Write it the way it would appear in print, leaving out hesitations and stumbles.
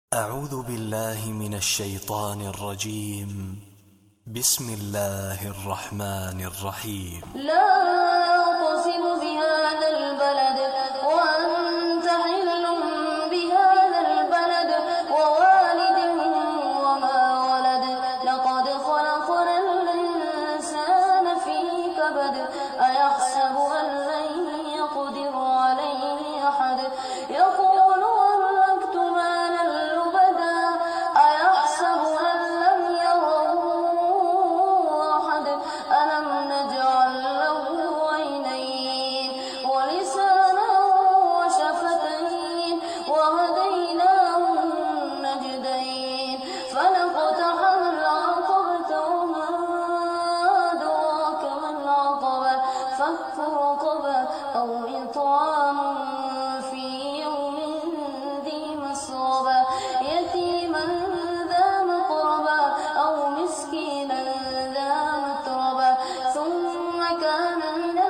أعوذ بالله من الشيطان الرجيم. بسم الله الرحمن الرحيم. لا أقسم بهذا البلد وأنت حل بهذا البلد ووالد وما ولد لقد خلقنا الإنسان في كبد أيحسب أن لن يقدر عليه أحد يقول أهلكت مالا لبدا أيحسب أن لم يره أحد ألم نجعل له عينين ولسانا وشفتين وهديناه النجدين فلاقتحم العقبة وما أدراك ما العقبة فك رقبة أو إطعام في يوم ذي مسغبة يتيما ذا مقربة أو مسكينا ذا متربة ثم كان من